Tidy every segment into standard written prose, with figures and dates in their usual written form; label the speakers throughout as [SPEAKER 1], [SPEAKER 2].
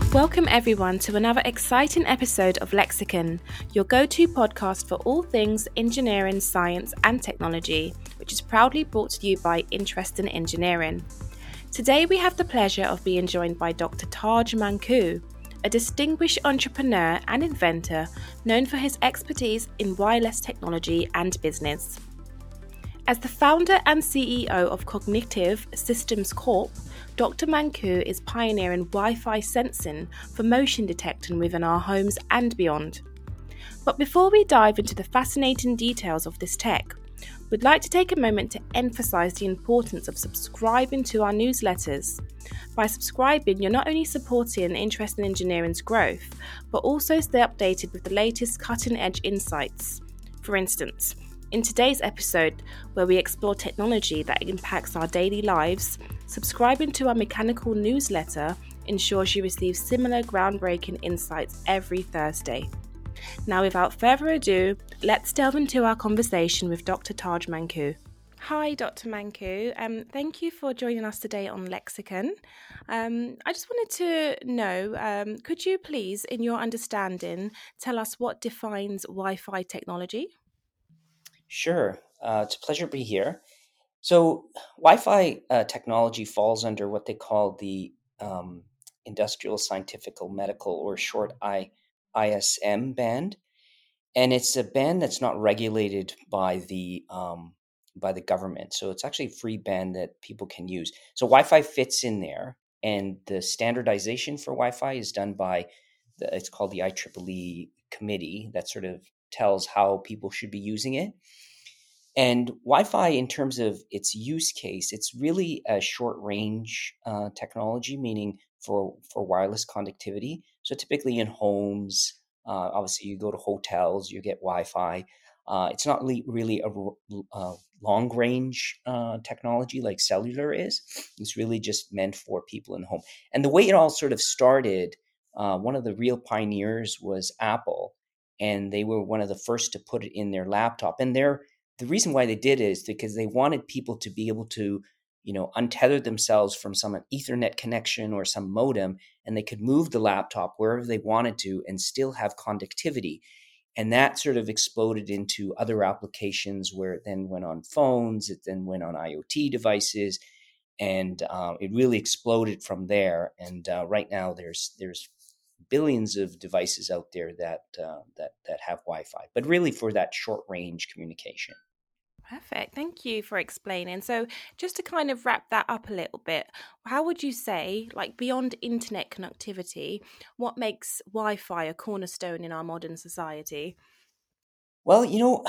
[SPEAKER 1] Welcome everyone to another exciting episode of Lexicon, your go-to podcast for all things engineering, science and technology, which is proudly brought to you by Interest in Engineering. Today we have the pleasure of being joined by Dr. Taj Manku, a distinguished entrepreneur and inventor known for his expertise in wireless technology and business. As the founder and CEO of Cognitive Systems Corp, Dr. Manku is pioneering Wi-Fi sensing for motion detection within our homes and beyond. But before we dive into the fascinating details of this tech, we'd like to take a moment to emphasize the importance of subscribing to our newsletters. By subscribing, you're not only supporting Interest in Engineering's growth, but also stay updated with the latest cutting-edge insights. For instance, in today's episode, where we explore technology that impacts our daily lives, subscribing to our mechanical newsletter ensures you receive similar groundbreaking insights every Thursday. Now, without further ado, let's delve into our conversation with Dr. Taj Manku. Hi, Dr. Manku. Thank you for joining us today on Lexicon. I just wanted to know, could you please, in your understanding, tell us what defines Wi-Fi technology?
[SPEAKER 2] Sure. It's a pleasure to be here. So Wi-Fi technology falls under what they call the Industrial, Scientific, Medical, or short ISM band, and it's a band that's not regulated by the government. So it's actually a free band that people can use. So Wi-Fi fits in there, and the standardization for Wi-Fi is done by it's called the IEEE committee that sort of tells how people should be using it. And Wi-Fi, in terms of its use case, it's really a short-range technology, meaning for wireless connectivity. So typically in homes, obviously you go to hotels, you get Wi-Fi. It's not really a long-range technology like cellular is. It's really just meant for people in home. And the way it all sort of started, one of the real pioneers was Apple, and they were one of the first to put it in their laptop. And the reason why they did it is because they wanted people to be able to, untether themselves from some Ethernet connection or some modem, and they could move the laptop wherever they wanted to and still have conductivity. And that sort of exploded into other applications where it then went on phones, it then went on IoT devices, and it really exploded from there. And right now there's billions of devices out there that have Wi-Fi, but really for that short range communication.
[SPEAKER 1] Perfect. Thank you for explaining. So just to kind of wrap that up a little bit, how would you say, like beyond internet connectivity, what makes Wi-Fi a cornerstone in our modern society?
[SPEAKER 2] Well,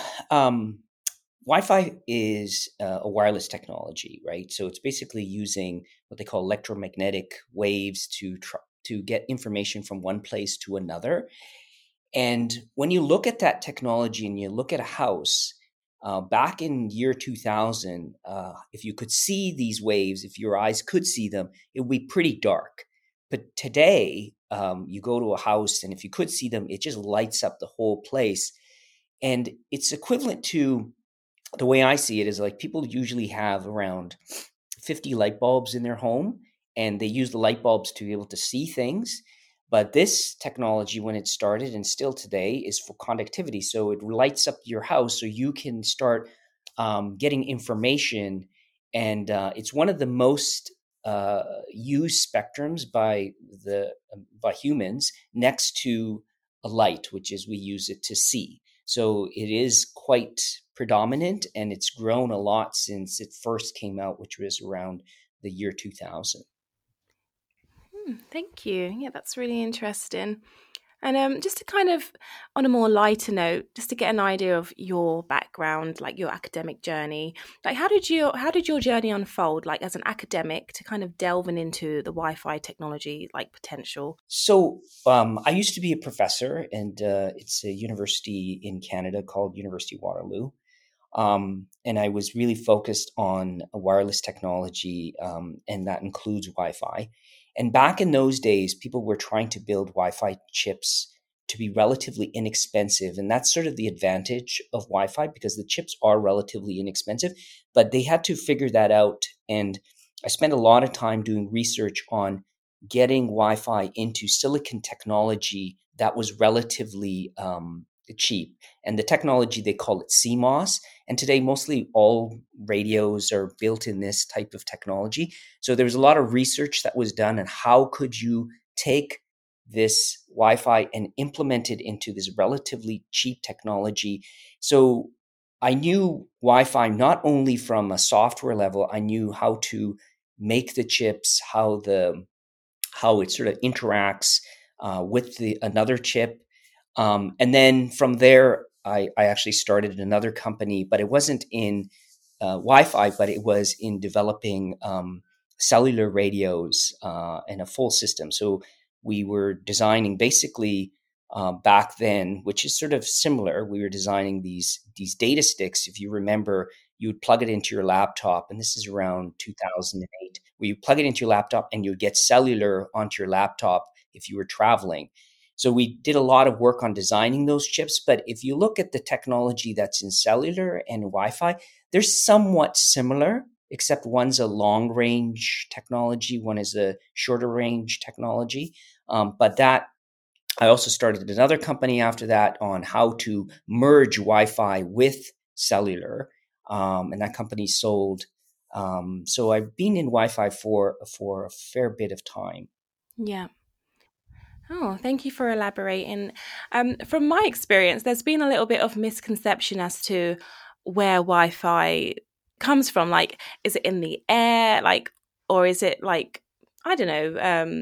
[SPEAKER 2] Wi-Fi is a wireless technology, right? So it's basically using what they call electromagnetic waves to get information from one place to another. And when you look at that technology and you look at a house, back in year 2000, if you could see these waves, if your eyes could see them, it would be pretty dark. But today, you go to a house, and if you could see them, it just lights up the whole place. And it's equivalent to, the way I see it is like people usually have around 50 light bulbs in their home, and they use the light bulbs to be able to see things. But this technology, when it started and still today, is for conductivity. So it lights up your house so you can start getting information. And it's one of the most used spectrums by humans, next to a light, which is we use it to see. So it is quite predominant, and it's grown a lot since it first came out, which was around the year 2000.
[SPEAKER 1] Thank you. Yeah, that's really interesting. And just to kind of, on a more lighter note, just to get an idea of your background, like your academic journey, like how did your journey unfold, like as an academic, to kind of delving into the Wi-Fi technology, like potential?
[SPEAKER 2] So I used to be a professor, and it's a university in Canada called University of Waterloo. And I was really focused on wireless technology, and that includes Wi-Fi. And back in those days, people were trying to build Wi-Fi chips to be relatively inexpensive. And that's sort of the advantage of Wi-Fi, because the chips are relatively inexpensive, but they had to figure that out. And I spent a lot of time doing research on getting Wi-Fi into silicon technology that was relatively cheap. And the technology, they call it CMOS. And today, mostly all radios are built in this type of technology. So there was a lot of research that was done on how could you take this Wi-Fi and implement it into this relatively cheap technology. So I knew Wi-Fi not only from a software level, I knew how to make the chips, how it sort of interacts with the another chip, and then from there, I actually started another company, but it wasn't in Wi-Fi, but it was in developing cellular radios and a full system. So we were designing basically back then, which is sort of similar. We were designing these data sticks. If you remember, you would plug it into your laptop, and this is around 2008, where you plug it into your laptop and you would get cellular onto your laptop if you were traveling. So we did a lot of work on designing those chips. But if you look at the technology that's in cellular and Wi-Fi, they're somewhat similar, except one's a long range technology, one is a shorter range technology. But that I also started another company after that on how to merge Wi-Fi with cellular, and that company sold. So I've been in Wi-Fi for a fair bit of time.
[SPEAKER 1] Yeah. Oh, thank you for elaborating. From my experience, there's been a little bit of misconception as to where Wi-Fi comes from. Like, is it in the air? Like, or is it like, I don't know,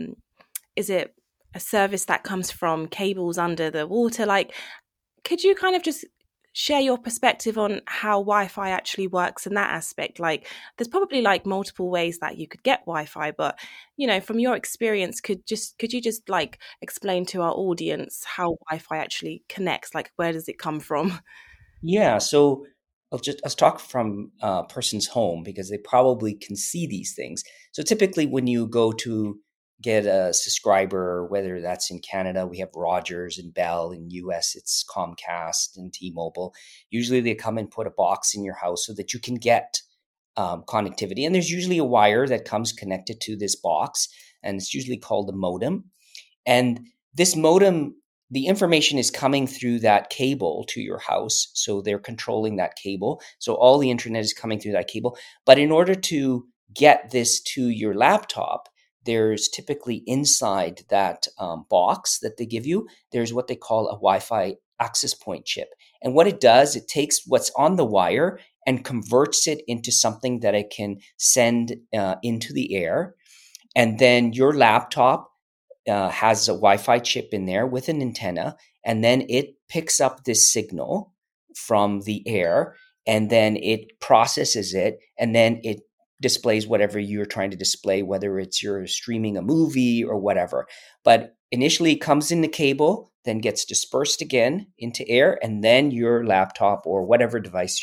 [SPEAKER 1] is it a service that comes from cables under the water? Like, could you kind of just share your perspective on how Wi-Fi actually works in that aspect? Like, there's probably like multiple ways that you could get Wi-Fi, but from your experience, could you just like explain to our audience how Wi-Fi actually connects? Like, where does it come from?
[SPEAKER 2] Yeah, so I'll talk from a person's home because they probably can see these things. So typically, when you go to get a subscriber, whether that's in Canada, we have Rogers and Bell. In US, it's Comcast and T-Mobile. Usually, they come and put a box in your house so that you can get connectivity. And there's usually a wire that comes connected to this box, and it's usually called a modem. And this modem, the information is coming through that cable to your house. So they're controlling that cable. So all the internet is coming through that cable. But in order to get this to your laptop, there's typically inside that box that they give you, there's what they call a Wi-Fi access point chip. And what it does, it takes what's on the wire and converts it into something that it can send into the air. And then your laptop has a Wi-Fi chip in there with an antenna, and then it picks up this signal from the air, and then it processes it, and then it displays whatever you're trying to display, whether it's you're streaming a movie or whatever. But initially, it comes in the cable, then gets dispersed again into air, and then your laptop or whatever device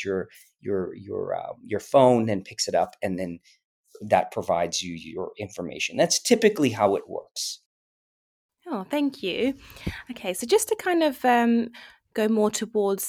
[SPEAKER 2] your phone then picks it up, and then that provides you your information. That's typically how it works.
[SPEAKER 1] Oh, thank you. Okay, so just to kind of go more towards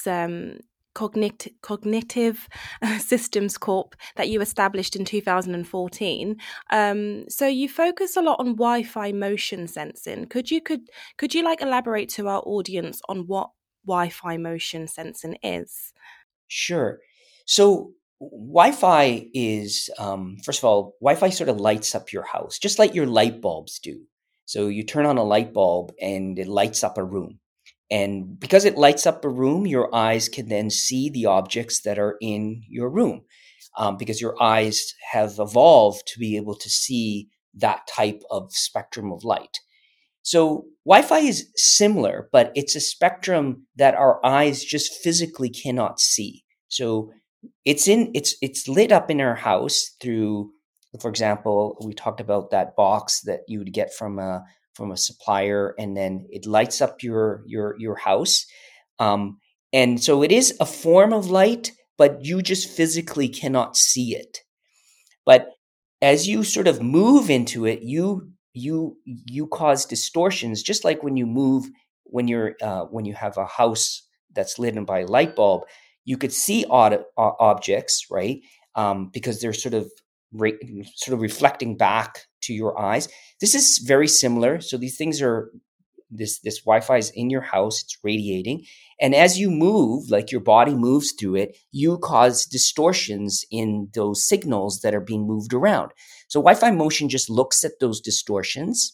[SPEAKER 1] Cognitive Systems Corp that you established in 2014. So you focus a lot on Wi-Fi motion sensing. Could you like elaborate to our audience on what Wi-Fi motion sensing is?
[SPEAKER 2] Sure. So Wi-Fi is, first of all, Wi-Fi sort of lights up your house, just like your light bulbs do. So you turn on a light bulb and it lights up a room. And because it lights up a room, your eyes can then see the objects that are in your room, because your eyes have evolved to be able to see that type of spectrum of light. So Wi-Fi is similar, but it's a spectrum that our eyes just physically cannot see. So it's lit up in our house through, for example, we talked about that box that you would get from a supplier, and then it lights up your house. And so it is a form of light, but you just physically cannot see it. But as you sort of move into it, you cause distortions, just like when you move when you have a house that's lit by a light bulb. You could see objects, right? Because they're sort of sort of reflecting back to your eyes. This is very similar. So these things are this Wi-Fi is in your house, it's radiating. And as you move, like your body moves through it, you cause distortions in those signals that are being moved around. So Wi-Fi motion just looks at those distortions.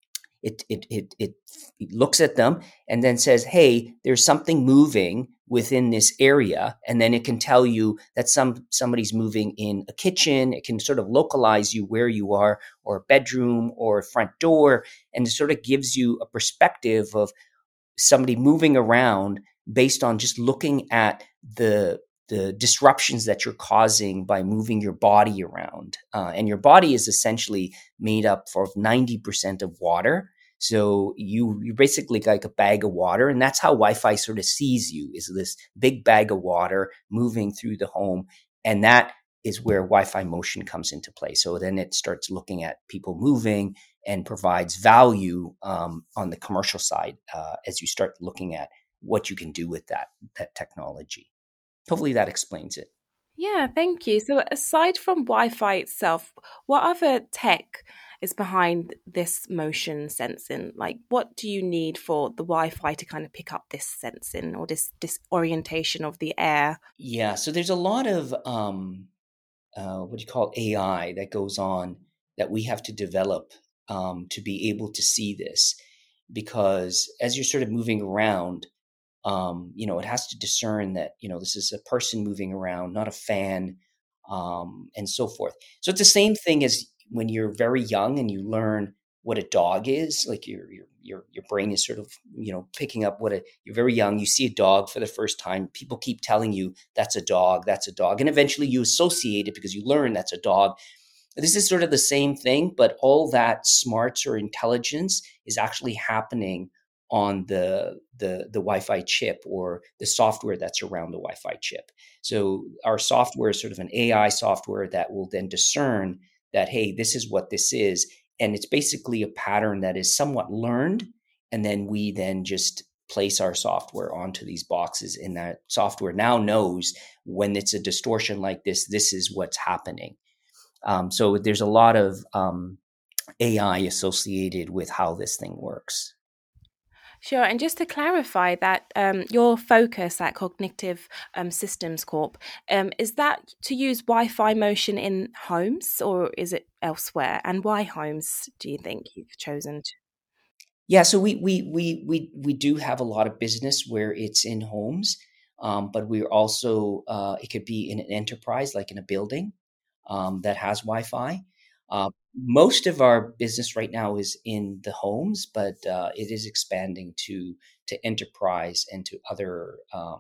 [SPEAKER 2] It looks at them and then says, hey, there's something moving within this area. And then it can tell you that somebody's moving in a kitchen. It can sort of localize you where you are, or a bedroom or a front door. And it sort of gives you a perspective of somebody moving around based on just looking at the disruptions that you're causing by moving your body around. And your body is essentially made up of 90% of water. So you're basically like a bag of water. And that's how Wi-Fi sort of sees you, is this big bag of water moving through the home. And that is where Wi-Fi motion comes into play. So then it starts looking at people moving and provides value on the commercial side as you start looking at what you can do with that technology. Hopefully that explains it.
[SPEAKER 1] Yeah, thank you. So aside from Wi-Fi itself, what other tech is behind this motion sensing? Like, what do you need for the Wi-Fi to kind of pick up this sensing or this orientation of the air?
[SPEAKER 2] Yeah, so there's a lot of what do you call it, AI that goes on that we have to develop to be able to see this, because as you're sort of moving around, it has to discern that, this is a person moving around, not a fan, and so forth. So it's the same thing as when you're very young and you learn what a dog is. Like your brain is sort of, picking up you're very young, you see a dog for the first time. People keep telling you that's a dog, that's a dog. And eventually you associate it because you learn that's a dog. This is sort of the same thing, but all that smarts or intelligence is actually happening on the Wi-Fi chip or the software that's around the Wi-Fi chip. So our software is sort of an AI software that will then discern that, hey, this is what this is. And it's basically a pattern that is somewhat learned. And then we then just place our software onto these boxes, and that software now knows when it's a distortion like this is what's happening. So there's a lot of AI associated with how this thing works.
[SPEAKER 1] Sure. And just to clarify that your focus at Cognitive Systems Corp, is that to use Wi-Fi motion in homes or is it elsewhere? And why homes do you think you've chosen to?
[SPEAKER 2] Yeah, so we do have a lot of business where it's in homes, but we're also it could be in an enterprise, like in a building that has Wi-Fi. Most of our business right now is in the homes, but it is expanding to enterprise and to other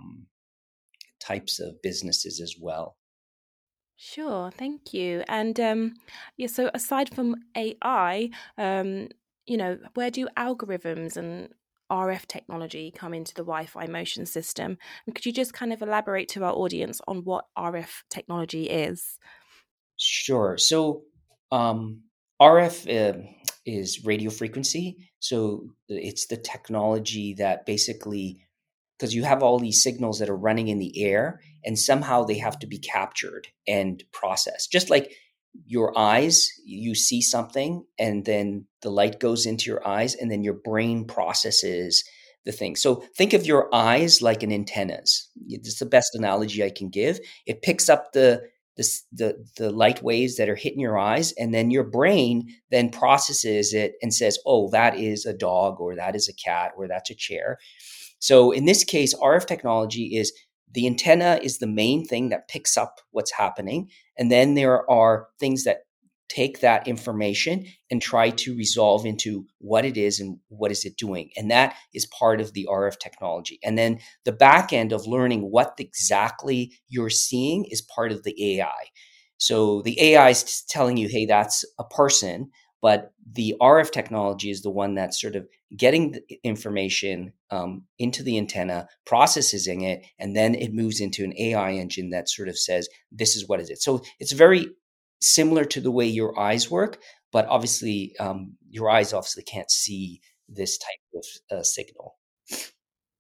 [SPEAKER 2] types of businesses as well.
[SPEAKER 1] Sure, thank you. And yeah, so aside from AI, where do algorithms and RF technology come into the Wi-Fi motion system? And could you just kind of elaborate to our audience on what RF technology is?
[SPEAKER 2] Sure. So RF is radio frequency. So it's the technology that basically, because you have all these signals that are running in the air and somehow they have to be captured and processed. Just like your eyes, you see something and then the light goes into your eyes and then your brain processes the thing. So think of your eyes like an antennas. It's the best analogy I can give. It picks up the light waves that are hitting your eyes, and then your brain then processes it and says, oh, that is a dog, or that is a cat, or that's a chair. So in this case, RF technology is the antenna is the main thing that picks up what's happening. And then there are things that take that information and try to resolve into what it is and what is it doing. And that is part of the RF technology. And then the back end of learning what exactly you're seeing is part of the AI. So the AI is telling you, hey, that's a person, but the RF technology is the one that's sort of getting the information into the antenna, processing it, and then it moves into an AI engine that sort of says, this is what is it. So it's very similar to the way your eyes work, but obviously your eyes obviously can't see this type of signal.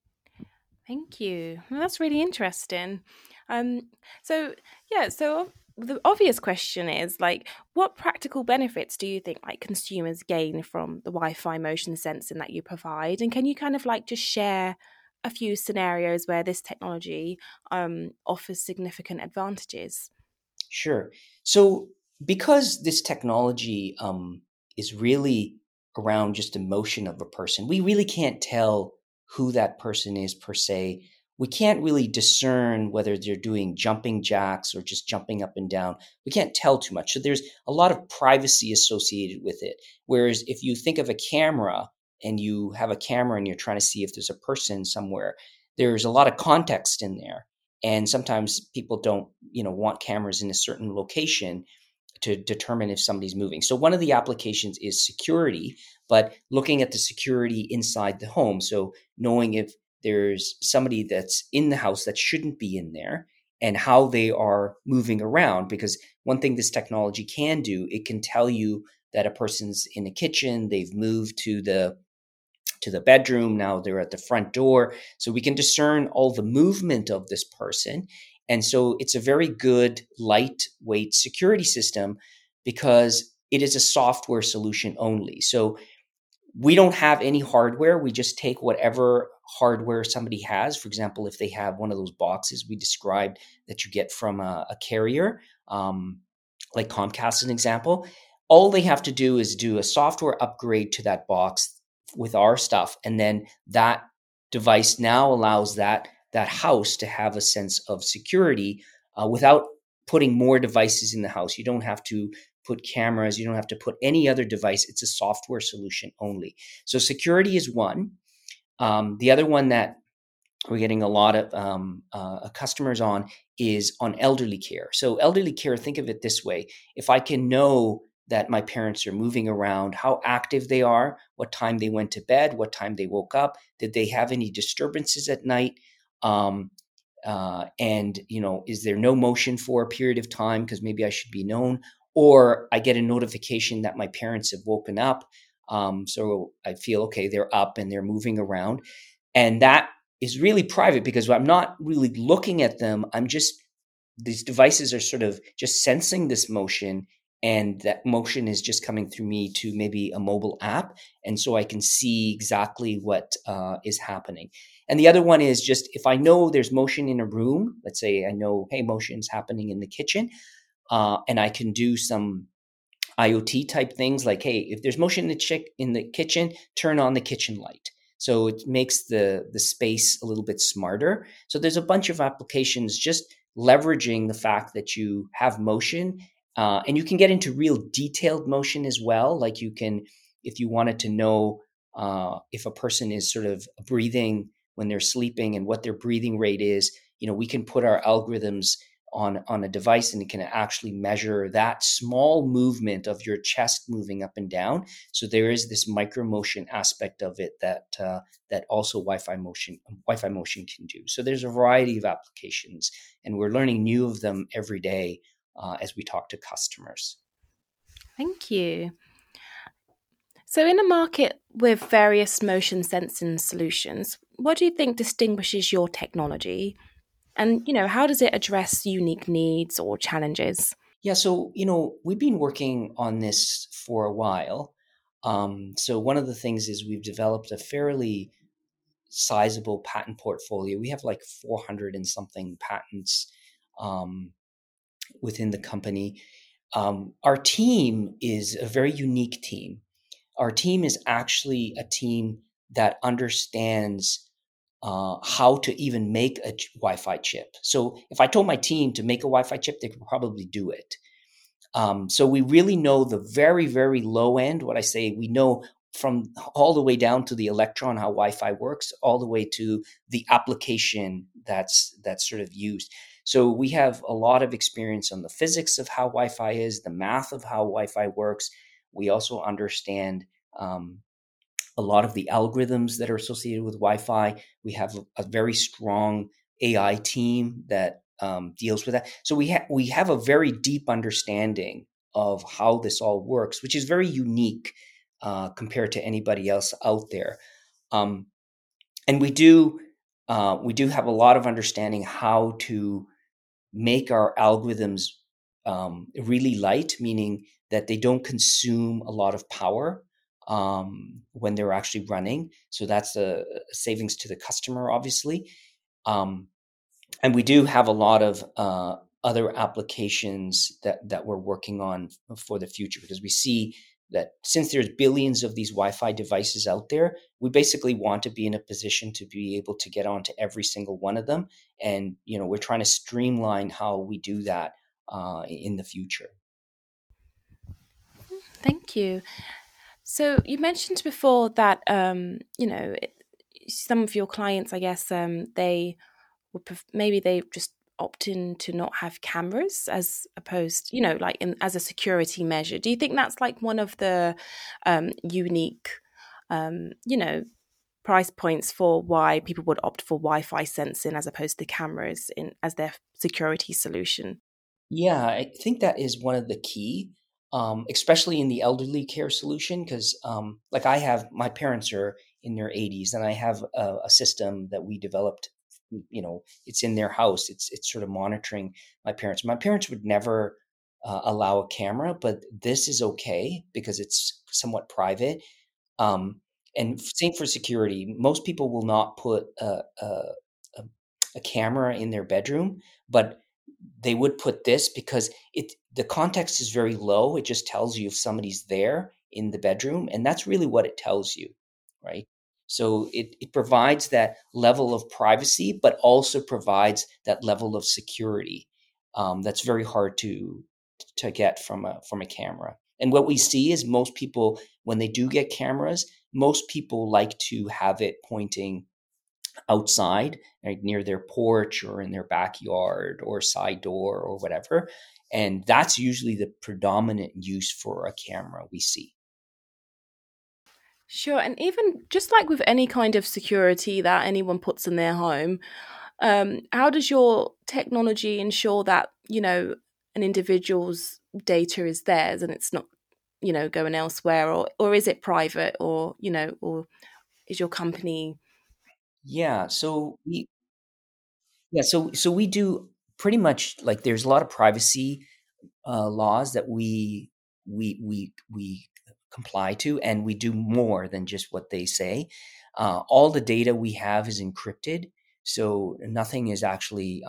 [SPEAKER 1] Thank you. Well, that's really interesting. Um, so yeah, so the obvious question is like, what practical benefits do you think like consumers gain from the Wi-Fi motion sensing that you provide? And can you kind of like just share a few scenarios where this technology offers significant advantages?
[SPEAKER 2] Sure. So, because this technology is really around just emotion of a person, we really can't tell who that person is per se. We can't really discern whether they're doing jumping jacks or just jumping up and down. We can't tell too much. So, there's a lot of privacy associated with it. Whereas, if you think of a camera and you have a camera and you're trying to see if there's a person somewhere, there's a lot of context in there, and sometimes people don't want cameras in a certain location to determine if somebody's moving. So one of the applications is security, but looking at the security inside the home, so knowing if there's somebody that's in the house that shouldn't be in there and how they are moving around. Because one thing this technology can do, it can tell you that a person's in the kitchen, they've moved to the bedroom. Now they're at the front door. So we can discern all the movement of this person. And so it's a very good lightweight security system because it is a software solution only. So we don't have any hardware. We just take whatever hardware somebody has. For example, if they have one of those boxes we described that you get from a carrier, like Comcast, as an example, all they have to do is do a software upgrade to that box with our stuff, and then that device now allows that house to have a sense of security without putting more devices in the house. You don't have to put cameras, you don't have to put any other device. It's a software solution only. So security is one. The other one that we're getting a lot of customers on is on elderly care. So elderly care, think of it this way: if I can know that my parents are moving around, how active they are, what time they went to bed, what time they woke up, did they have any disturbances at night, and is there no motion for a period of time because maybe I should be known, or I get a notification that my parents have woken up, so I feel okay, they're up and they're moving around, and that is really private because I'm not really looking at them. These devices are sort of just sensing this motion, and that motion is just coming through me to maybe a mobile app. And so I can see exactly what is happening. And the other one is just if I know there's motion in a room, let's say I know, hey, motion's happening in the kitchen, and I can do some IoT type things like, hey, if there's motion in the kitchen, turn on the kitchen light. So it makes the space a little bit smarter. So there's a bunch of applications just leveraging the fact that you have motion. And you can get into real detailed motion as well. Like you can, if you wanted to know if a person is sort of breathing when they're sleeping and what their breathing rate is, we can put our algorithms on a device and it can actually measure that small movement of your chest moving up and down. So there is this micro motion aspect of it that also Wi-Fi motion can do. So there's a variety of applications, and we're learning new of them every day as we talk to customers.
[SPEAKER 1] Thank you. So in a market with various motion sensing solutions, what do you think distinguishes your technology? And, how does it address unique needs or challenges?
[SPEAKER 2] Yeah, so, we've been working on this for a while. So one of the things is we've developed a fairly sizable patent portfolio. We have like 400 and something patents within the company. Our team is a very unique team. Our team is actually a team that understands how to even make a Wi-Fi chip. So if I told my team to make a Wi-Fi chip, they could probably do it. So we really know the very, very low end. What I say, we know from all the way down to the electron, how Wi-Fi works, all the way to the application that's sort of used. So we have a lot of experience on the physics of how Wi-Fi is, the math of how Wi-Fi works. We also understand a lot of the algorithms that are associated with Wi-Fi. We have a very strong AI team that deals with that. So we have a very deep understanding of how this all works, which is very unique compared to anybody else out there. And we do have a lot of understanding how to make our algorithms really light, meaning that they don't consume a lot of power when they're actually running. So that's a savings to the customer, obviously. Um, and we do have a lot of other applications that we're working on for the future, because we see that since there's billions of these Wi-Fi devices out there, we basically want to be in a position to be able to get onto every single one of them. And we're trying to streamline how we do that in the future.
[SPEAKER 1] Thank you. So you mentioned before that some of your clients, I guess, they would maybe they just opt in to not have cameras as opposed, like as a security measure. Do you think that's like one of the unique, you know, price points for why people would opt for Wi-Fi sensing as opposed to cameras in as their security solution?
[SPEAKER 2] Yeah, I think that is one of the key, especially in the elderly care solution, because like I have, my parents are in their 80s, and I have a system that we developed. It's in their house. It's sort of monitoring my parents. My parents would never allow a camera, but this is okay because it's somewhat private. Um, and same for security. Most people will not put a, a camera in their bedroom, but they would put this because the context is very low. It just tells you if somebody's there in the bedroom, and that's really what it tells you, right? So it provides that level of privacy, but also provides that level of security that's very hard to get from a camera. And what we see is most people, when they do get cameras, most people like to have it pointing outside, right, near their porch or in their backyard or side door or whatever. And that's usually the predominant use for a camera we see.
[SPEAKER 1] Sure, and even just like with any kind of security that anyone puts in their home, how does your technology ensure that an individual's data is theirs and it's not going elsewhere, or is it private, or is your company?
[SPEAKER 2] Yeah, so we do pretty much, like, there's a lot of privacy laws that we comply to, and we do more than just what they say. All the data we have is encrypted, so nothing is actually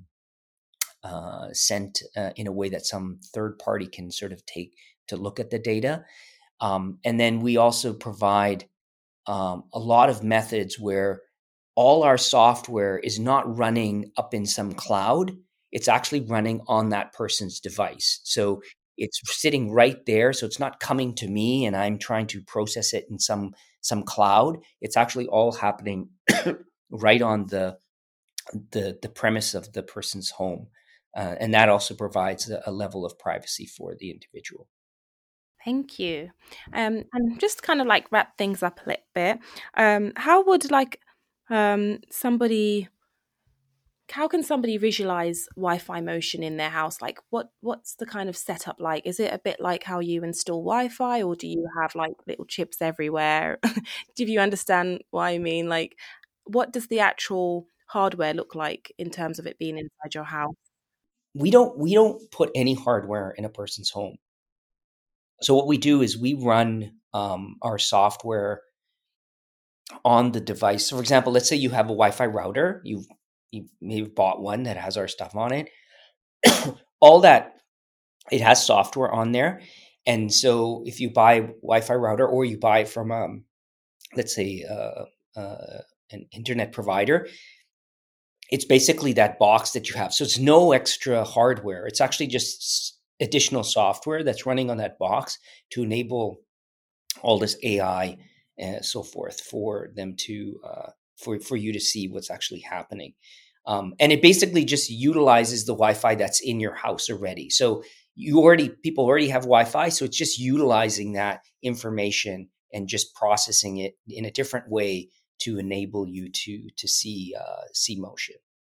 [SPEAKER 2] sent in a way that some third party can sort of take to look at the data. And then we also provide a lot of methods where all our software is not running up in some cloud. It's actually running on that person's device. So it's sitting right there. So it's not coming to me and I'm trying to process it in some cloud. It's actually all happening right on the premise of the person's home. And that also provides a level of privacy for the individual.
[SPEAKER 1] Thank you. And just kind of like wrap things up a little bit. How would somebody? How can somebody visualize Wi-Fi motion in their house? Like, what's the kind of setup like? Is it a bit like how you install Wi-Fi, or do you have like little chips everywhere? Do you understand what I mean? Like, what does the actual hardware look like in terms of it being inside your house?
[SPEAKER 2] We don't put any hardware in a person's home. So what we do is we run our software on the device. So, for example, let's say you have a Wi-Fi router. You may have bought one that has our stuff on it. All that, it has software on there, and so if you buy a Wi-Fi router or you buy it from let's say an internet provider, it's basically that box that you have. So it's no extra hardware. It's actually just additional software that's running on that box to enable all this AI and so forth for them to for you to see what's actually happening. And it basically just utilizes the Wi-Fi that's in your house already. So people already have Wi-Fi, so it's just utilizing that information and just processing it in a different way to enable you to see motion.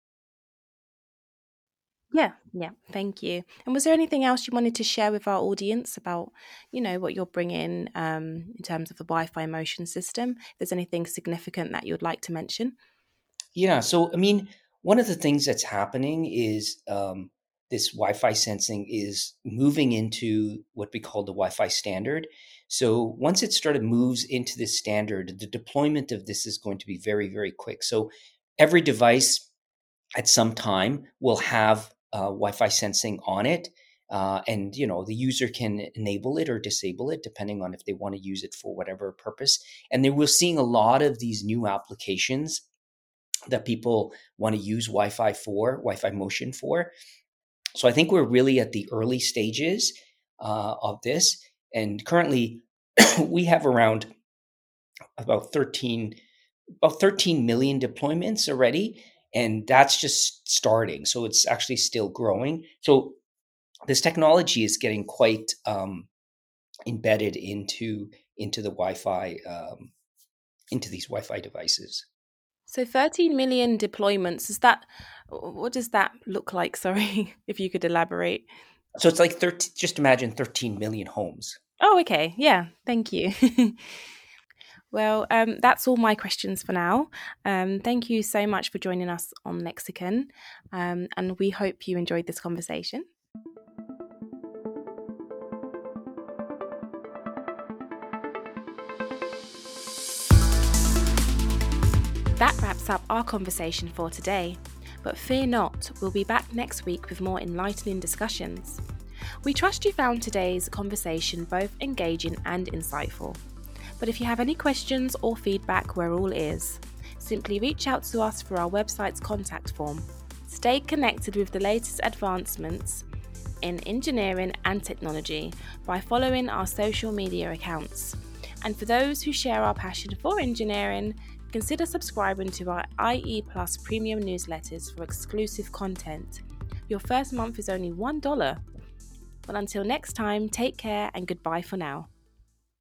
[SPEAKER 1] Yeah, yeah. Thank you. And was there anything else you wanted to share with our audience about, what you're bringing in terms of the Wi-Fi motion system? If there's anything significant that you'd like to mention?
[SPEAKER 2] Yeah. So, I mean, one of the things that's happening is this Wi-Fi sensing is moving into what we call the Wi-Fi standard. So once moves into this standard, the deployment of this is going to be very, very quick. So every device at some time will have Wi-Fi sensing on it. And the user can enable it or disable it depending on if they want to use it for whatever purpose. And then we're seeing a lot of these new applications that people want to use Wi-Fi motion for. So I think we're really at the early stages of this. And currently we have around about 13 million deployments already. And that's just starting. So it's actually still growing. So this technology is getting quite embedded into the Wi-Fi, into these Wi-Fi devices.
[SPEAKER 1] So 13 million deployments, what does that look like? Sorry, if you could elaborate.
[SPEAKER 2] So it's like just imagine 13 million homes.
[SPEAKER 1] Oh, okay. Yeah, thank you. Well, that's all my questions for now. Thank you so much for joining us on Lexicon, and we hope you enjoyed this conversation. That wraps up our conversation for today, but fear not, we'll be back next week with more enlightening discussions. We trust you found today's conversation both engaging and insightful. But if you have any questions or feedback, we're all ears. Simply reach out to us through our website's contact form. Stay connected with the latest advancements in engineering and technology by following our social media accounts. And for those who share our passion for engineering, consider subscribing to our IE Plus premium newsletters for exclusive content. Your first month is only $1. But until next time, take care and goodbye for now.